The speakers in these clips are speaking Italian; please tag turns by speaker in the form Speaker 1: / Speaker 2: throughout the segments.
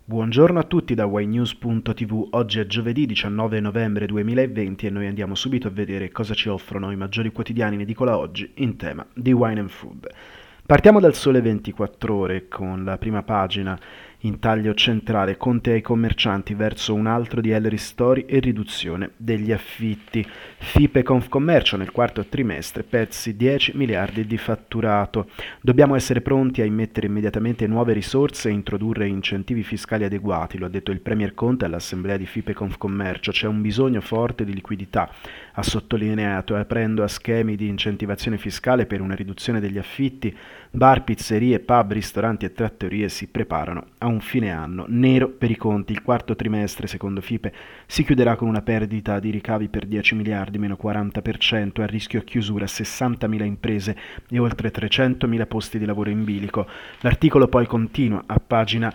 Speaker 1: Buongiorno a tutti da ynews.tv, oggi è giovedì 19 novembre 2020 e noi andiamo subito a vedere cosa ci offrono i maggiori quotidiani in edicola oggi in tema di wine and food. Partiamo dal Sole 24 Ore con la prima pagina in taglio centrale: Conte ai commercianti verso un altro DL ristori e riduzione degli affitti. FIPE Confcommercio nel quarto trimestre persi 10 miliardi di fatturato. Dobbiamo essere pronti a immettere immediatamente nuove risorse e introdurre incentivi fiscali adeguati, lo ha detto il Premier Conte all'assemblea di FIPE Confcommercio. C'è un bisogno forte di liquidità, ha sottolineato, aprendo a schemi di incentivazione fiscale per una riduzione degli affitti. Bar, pizzerie, pub, ristoranti e trattorie si preparano a un fine anno nero per i conti. Il quarto trimestre, secondo FIPE, si chiuderà con una perdita di ricavi per 10 miliardi, meno 40%, a rischio chiusura 60.000 imprese e oltre 300.000 posti di lavoro in bilico. L'articolo poi continua a pagina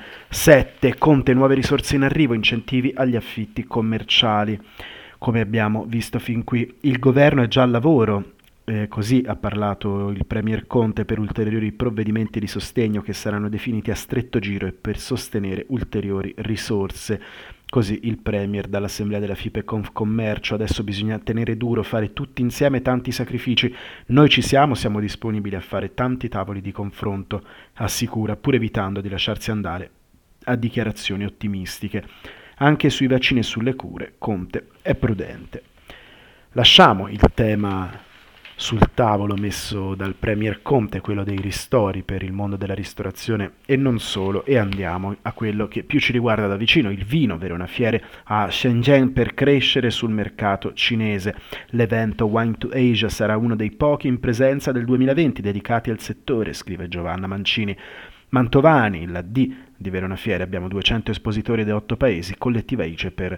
Speaker 1: 7, Conte nuove risorse in arrivo, incentivi agli affitti commerciali. Come abbiamo visto fin qui, il governo è già al lavoro. Così ha parlato il Premier Conte per ulteriori provvedimenti di sostegno che saranno definiti a stretto giro e per sostenere ulteriori risorse. Così il Premier dall'assemblea della FIPE Confcommercio: adesso bisogna tenere duro, fare tutti insieme tanti sacrifici. Noi ci siamo disponibili a fare tanti tavoli di confronto, assicura, pur evitando di lasciarsi andare a dichiarazioni ottimistiche. Anche sui vaccini e sulle cure Conte è prudente. Lasciamo il tema sul tavolo messo dal Premier Conte, quello dei ristori per il mondo della ristorazione e non solo, e andiamo a quello che più ci riguarda da vicino: il vino. Verona Fiere a Shenzhen per crescere sul mercato cinese. L'evento Wine to Asia sarà uno dei pochi in presenza del 2020 dedicati al settore, scrive Giovanna Mancini. Mantovani, la D di Verona Fiere: abbiamo 200 espositori da 8 paesi, collettiva ICE per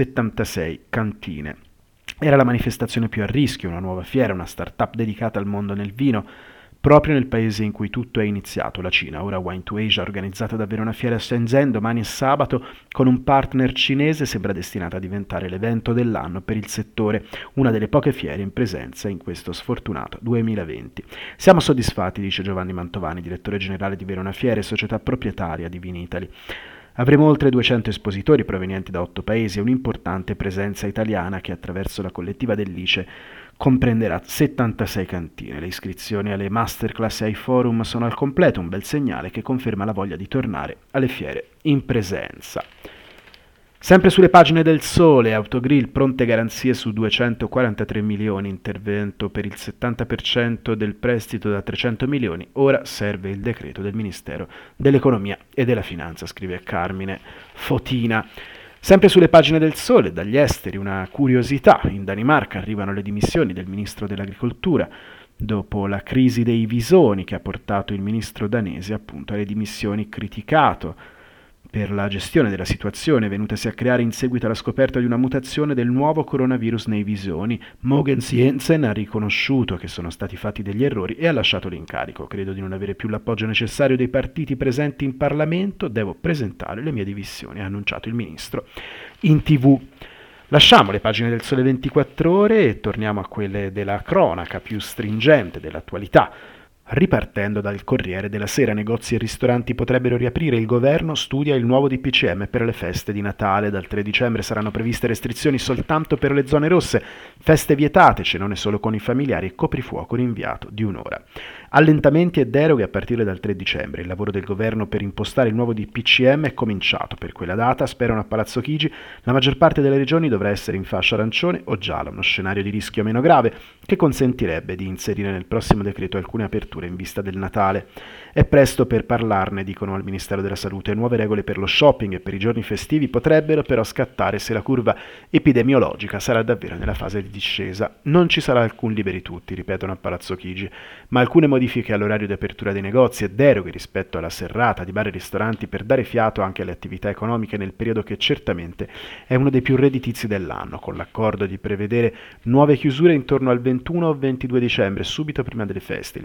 Speaker 1: 76 cantine. Era la manifestazione più a rischio, una nuova fiera, una start-up dedicata al mondo del vino, proprio nel paese in cui tutto è iniziato, la Cina. Ora Wine to Asia, organizzata da Verona Fiere a Shenzhen domani e sabato con un partner cinese, sembra destinata a diventare l'evento dell'anno per il settore, una delle poche fiere in presenza in questo sfortunato 2020. Siamo soddisfatti, dice Giovanni Mantovani, direttore generale di Verona Fiere, società proprietaria di Vinitaly. Avremo oltre 200 espositori provenienti da 8 paesi e un'importante presenza italiana che attraverso la collettiva dell'ICE comprenderà 76 cantine. Le iscrizioni alle masterclass e ai forum sono al completo, un bel segnale che conferma la voglia di tornare alle fiere in presenza. Sempre sulle pagine del Sole: Autogrill, pronte garanzie su 243 milioni, intervento per il 70% del prestito da 300 milioni, ora serve il decreto del Ministero dell'Economia e della Finanza, scrive Carmine Fotina. Sempre sulle pagine del Sole, dagli esteri, una curiosità: in Danimarca arrivano le dimissioni del ministro dell'Agricoltura, dopo la crisi dei visoni che ha portato il ministro danese appunto alle dimissioni, criticato per la gestione della situazione venutasi a creare in seguito alla scoperta di una mutazione del nuovo coronavirus nei visoni. Mogens Jensen ha riconosciuto che sono stati fatti degli errori e ha lasciato l'incarico. Credo di non avere più l'appoggio necessario dei partiti presenti in Parlamento, devo presentare le mie dimissioni, ha annunciato il ministro in TV. Lasciamo le pagine del Sole 24 Ore e torniamo a quelle della cronaca più stringente dell'attualità. Ripartendo dal Corriere della Sera: negozi e ristoranti potrebbero riaprire, il governo studia il nuovo DPCM per le feste di Natale. Dal 3 dicembre saranno previste restrizioni soltanto per le zone rosse, feste vietate, cenone solo con i familiari e coprifuoco rinviato di un'ora. Allentamenti e deroghe a partire dal 3 dicembre. Il lavoro del governo per impostare il nuovo DPCM è cominciato. Per quella data, sperano a Palazzo Chigi, la maggior parte delle regioni dovrà essere in fascia arancione o gialla, uno scenario di rischio meno grave che consentirebbe di inserire nel prossimo decreto alcune aperture in vista del Natale. È presto per parlarne, dicono al Ministero della Salute. Nuove regole per lo shopping e per i giorni festivi potrebbero però scattare se la curva epidemiologica sarà davvero nella fase di discesa. Non ci sarà alcun liberi tutti, ripetono a Palazzo Chigi, ma alcune modifiche all'orario di apertura dei negozi e deroghe rispetto alla serrata di bar e ristoranti per dare fiato anche alle attività economiche nel periodo che certamente è uno dei più redditizi dell'anno, con l'accordo di prevedere nuove chiusure intorno al 21 o 22 dicembre, subito prima delle feste. Il percorso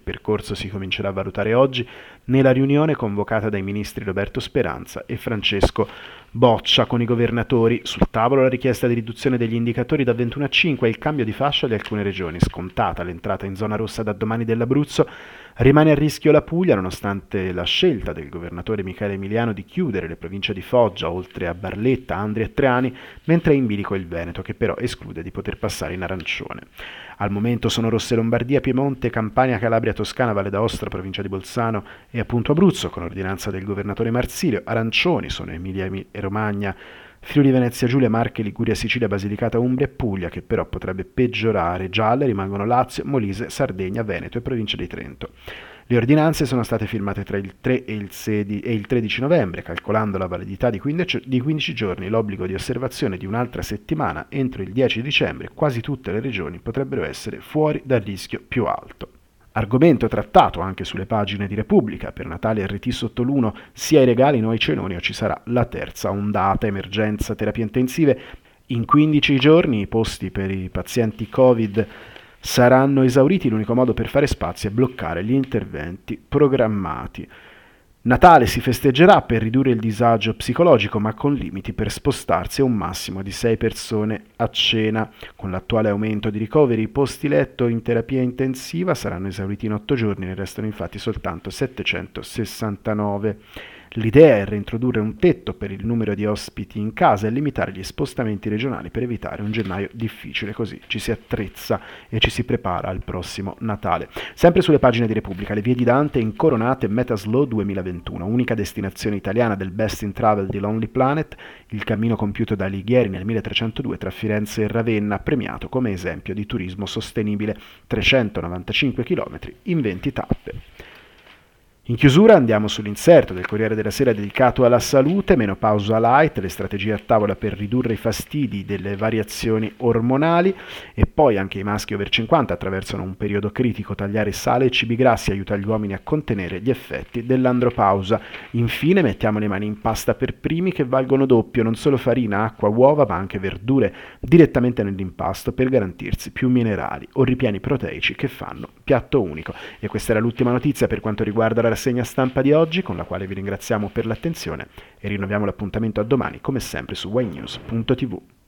Speaker 1: corso si comincerà a valutare oggi nella riunione convocata dai ministri Roberto Speranza e Francesco Boccia con i governatori. Sul tavolo la richiesta di riduzione degli indicatori da 21 a 5 e il cambio di fascia di alcune regioni. Scontata l'entrata in zona rossa da domani dell'Abruzzo, rimane a rischio la Puglia nonostante la scelta del governatore Michele Emiliano di chiudere le province di Foggia, oltre a Barletta, Andria e Trani, mentre è in bilico il Veneto, che però esclude di poter passare in arancione. Al momento sono rosse Lombardia, Piemonte, Campania, Calabria, Toscana, Valle d'Aosta, provincia di Bolzano e appunto Abruzzo, con ordinanza del governatore Marsilio. Arancioni sono Emilia e Romagna, Friuli Venezia Giulia, Marche, Liguria, Sicilia, Basilicata, Umbria e Puglia, che però potrebbe peggiorare. Gialle rimangono Lazio, Molise, Sardegna, Veneto e provincia di Trento. Le ordinanze sono state firmate tra il 3 e il 13 novembre, calcolando la validità di 15 giorni, l'obbligo di osservazione di un'altra settimana entro il 10 dicembre. Quasi tutte le regioni potrebbero essere fuori dal rischio più alto. Argomento trattato anche sulle pagine di Repubblica. Per Natale RT sotto l'1, sia i regali no ai cenoni o ci sarà la terza ondata, emergenza, terapie intensive. In 15 giorni i posti per i pazienti Covid saranno esauriti, l'unico modo per fare spazio è bloccare gli interventi programmati. Natale si festeggerà per ridurre il disagio psicologico, ma con limiti per spostarsi a un massimo di 6 persone a cena. Con l'attuale aumento di ricoveri, i posti letto in terapia intensiva saranno esauriti in 8 giorni, ne restano infatti soltanto 769. L'idea è reintrodurre un tetto per il numero di ospiti in casa e limitare gli spostamenti regionali per evitare un gennaio difficile, così ci si attrezza e ci si prepara al prossimo Natale. Sempre sulle pagine di Repubblica, le vie di Dante incoronate Metaslow 2021, unica destinazione italiana del Best in Travel di Lonely Planet, il cammino compiuto da Alighieri nel 1302 tra Firenze e Ravenna, premiato come esempio di turismo sostenibile, 395 km in 20 tappe. In chiusura andiamo sull'inserto del Corriere della Sera dedicato alla salute, menopausa light, le strategie a tavola per ridurre i fastidi delle variazioni ormonali, e poi anche i maschi over 50 attraversano un periodo critico, tagliare sale e cibi grassi aiuta gli uomini a contenere gli effetti dell'andropausa. Infine mettiamo le mani in pasta per primi, che valgono doppio, non solo farina, acqua, uova ma anche verdure direttamente nell'impasto per garantirsi più minerali o ripiani proteici che fanno piatto unico. E questa era l'ultima notizia per quanto riguarda la rassegna stampa di oggi, con la quale vi ringraziamo per l'attenzione e rinnoviamo l'appuntamento a domani come sempre su ynews.tv.